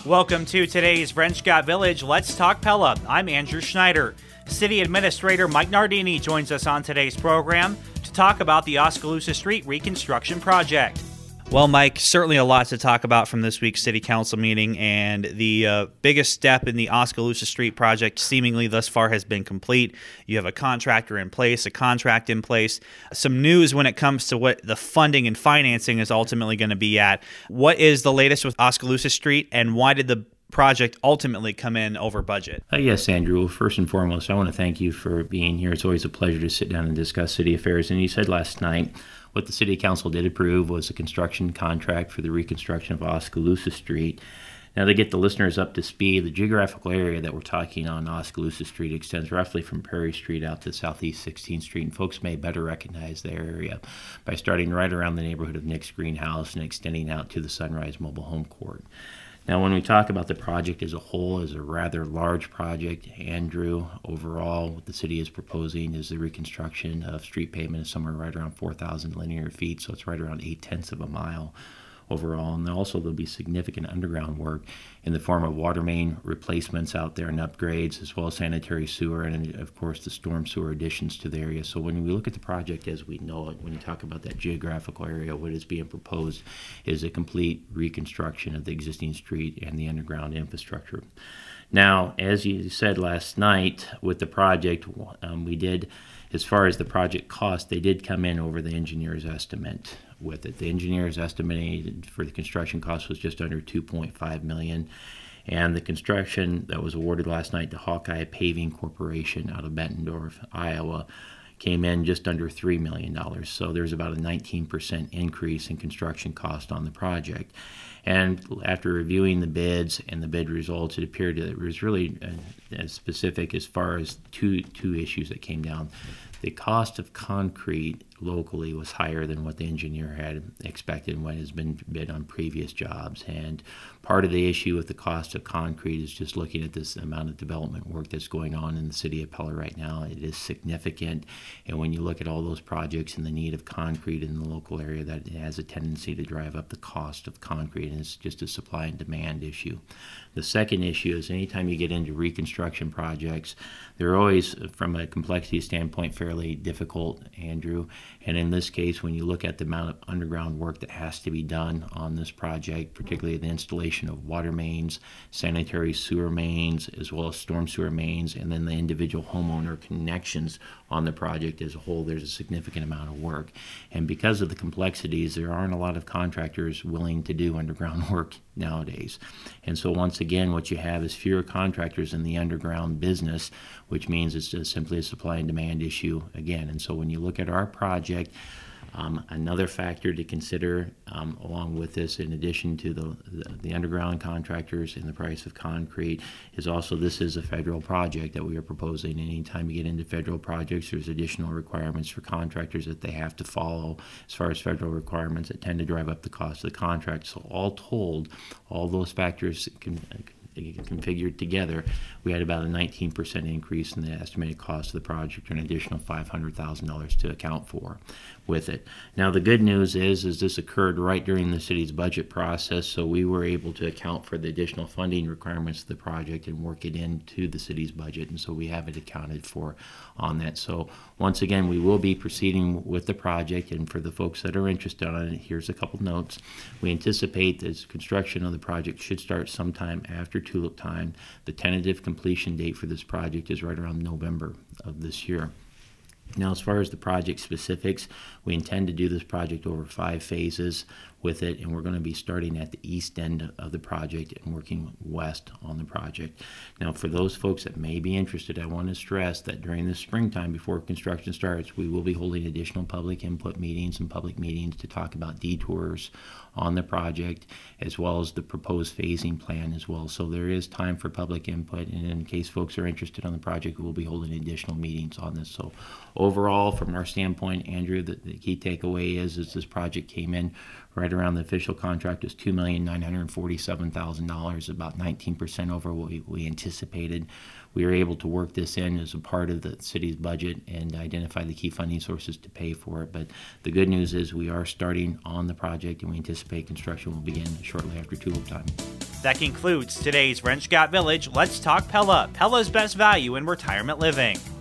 Welcome to today's Frenchcott Village Let's Talk Pella. I'm Andrew Schneider. City Administrator Mike Nardini joins us on today's program to talk about the Oskaloosa Street reconstruction project. Well, Mike, certainly a lot to talk about from this week's City Council meeting, and the biggest step in the Oskaloosa Street project seemingly thus far has been complete. You have a contractor in place, a contract in place, some news when it comes to what the funding and financing is ultimately going to be at. What is the latest with Oskaloosa Street, and why did the project ultimately come in over budget? Yes, Andrew. Well, first and foremost, I want to thank you for being here. It's always a pleasure to sit down and discuss city affairs. And you said last night, what the City Council did approve was a construction contract for the reconstruction of Oskaloosa Street. Now, to get the listeners up to speed, the geographical area that we're talking on Oskaloosa Street extends roughly from Prairie Street out to Southeast 16th Street, and folks may better recognize the area by starting right around the neighborhood of Nick's Greenhouse and extending out to the Sunrise Mobile Home Court. Now, when we talk about the project as a whole, as a rather large project, Andrew, overall, what the city is proposing is the reconstruction of street pavement is somewhere right around 4,000 linear feet, so it's right around 0.8 of a mile overall. And also there'll be significant underground work in the form of water main replacements out there and upgrades, as well as sanitary sewer and, of course, the storm sewer additions to the area. So when we look at the project as we know it, when you talk about that geographical area, what is being proposed is a complete reconstruction of the existing street and the underground infrastructure. Now, as you said last night with the project, we did, as far as the project cost, they did come in over the engineer's estimate with it. The engineer's estimated for the construction cost was just under $2.5 million. And the construction that was awarded last night to Hawkeye Paving Corporation out of Bettendorf, Iowa, came in just under $3 million. So there's about a 19% increase in construction cost on the project. And after reviewing the bids and the bid results, it appeared that it was really as specific as far as two issues that came down. The cost of concrete locally was higher than what the engineer had expected and what has been bid on previous jobs. And part of the issue with the cost of concrete is just looking at this amount of development work that's going on in the city of Pella right now. It is significant. And when you look at all those projects and the need of concrete in the local area, that has a tendency to drive up the cost of concrete. And it's just a supply and demand issue. The second issue is anytime you get into reconstruction projects, they're always, from a complexity standpoint, fairly difficult, Andrew. And in this case, when you look at the amount of underground work that has to be done on this project, particularly the installation of water mains, sanitary sewer mains, as well as storm sewer mains, and then the individual homeowner connections on the project as a whole, there's a significant amount of work. And because of the complexities, there aren't a lot of contractors willing to do underground work nowadays. And so once again, what you have is fewer contractors in the underground business, which means it's just simply a supply and demand issue again. And so when you look at our project, another factor to consider along with this, in addition to the underground contractors and the price of concrete, is also this is a federal project that we are proposing. Anytime you get into federal projects, there's additional requirements for contractors that they have to follow as far as federal requirements that tend to drive up the cost of the contract. So all told, all those factors configured together, we had about a 19% increase in the estimated cost of the project, or an additional $500,000 to account for with it. Now, the good news is this occurred right during the city's budget process, so we were able to account for the additional funding requirements of the project and work it into the city's budget, and so we have it accounted for on that. So once again, we will be proceeding with the project, and for the folks that are interested on it, here's a couple notes. We anticipate that construction of the project should start sometime after tulip time. The tentative completion date for this project is right around November of this year. Now, as far as the project specifics, we intend to do this project over 5 phases with it, and we're going to be starting at the east end of the project and working west on the project. Now, for those folks that may be interested, I want to stress that during the springtime, before construction starts, we will be holding additional public input meetings and public meetings to talk about detours on the project, as well as the proposed phasing plan as well. So there is time for public input, and in case folks are interested on the project, we'll be holding additional meetings on this. So overall, from our standpoint, Andrew, the key takeaway is this project came in right around the official contract was $2,947,000, about 19% over what we anticipated. We were able to work this in as a part of the city's budget and identify the key funding sources to pay for it. But the good news is we are starting on the project, and we anticipate construction will begin shortly after tulip time. That concludes today's Wrench Got Village Let's Talk Pella, Pella's best value in retirement living.